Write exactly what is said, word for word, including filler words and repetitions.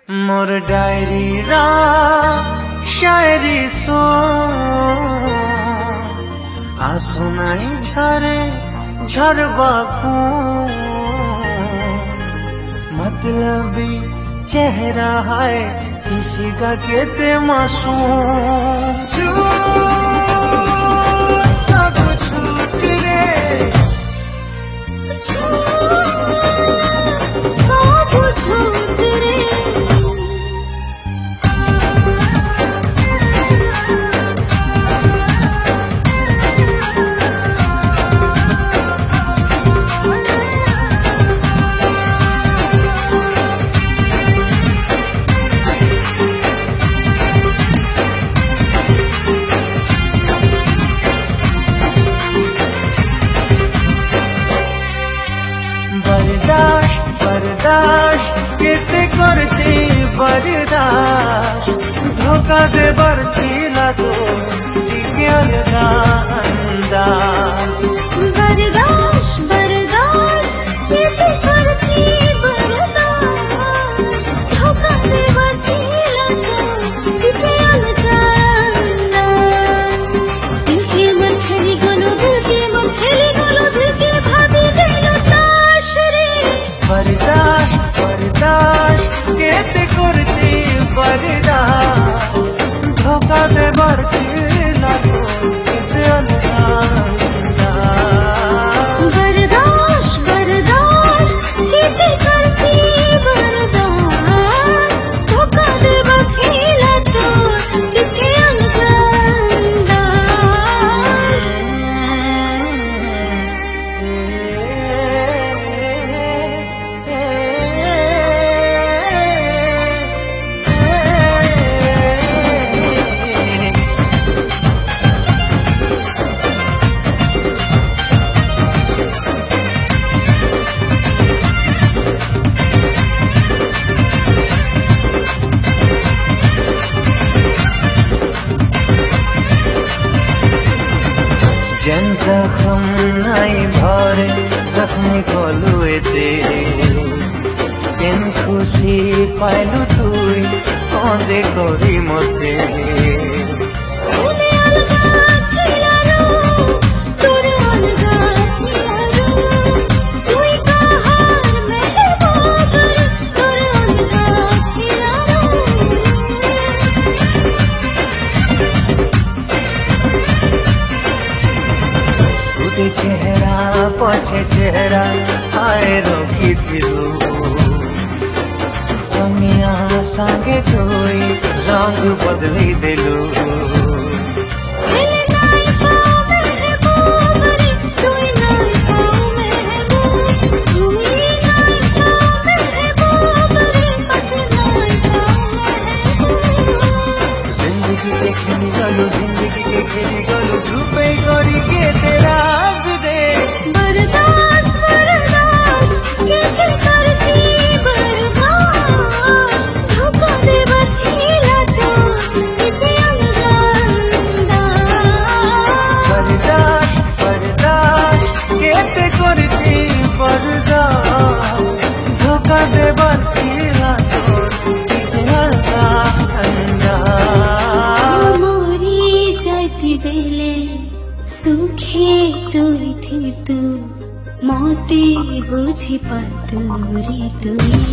मोर diary रा शायरी सो आंसू नहीं झरे झरबाकू मतलबी चेहरा है किसी का कहते मासूम सब छूट रे सब छूट रे बर्दाश्त बर्दाश्त केते करती बर्दाश्त धोखा दे बरतीला तो टिके अलगा अंदाज बर्दाश्त बर्दाश्त केते करती बर्दाश्त धोखा दे बरतीला तो टिके अलगा अंदाज दिल के मन खेली गलो दिल के मन खेली गलो दिल के भाभी गलो ताश रे बर्दाश्त बर्दाश्त केते करती बर्दाश्त धोखा दे बरतीला तो टिके अलगा अंदाज बर्दाश्त बर्दाश्त केते करती बर्दाश्त धोखा दे बरतीला तो टिके अलगा जन जखम नहीं भरे जख्मी कलुए तेरे केन खुशी पाइलु तुई कंदे करी मते तूने अलगा थिलारो तोर अलगा थिलारो तुई कहार महबूब रे तोर अलगा थिलारो टूटे चेहरा पछे चेहरा आए रखी थिलु समिया संगे कोई रंग बदली दिलु दिल नहीं पाओ महबूब रे तुई नहीं पाओ महबूब तुई नहीं पाओ महबूब रे बस नहीं पाओ महबूब जिंदगी के खेली गलू जिंदगी के खेली गलू छुपे करी के तेरा दे बर्दाश्त बर्दाश्त केते करती बर्दाश्त धोखा दे बरतीला तो टिके अलगा अंदाज बर्दाश्त बर्दाश्त केते करती बर्दाश्त धोखा दे बरतीला तो टिके अलगा अंदाज मोरी जाती बेले सुखे तुई थी तू मोती बुझी पतुरी तुई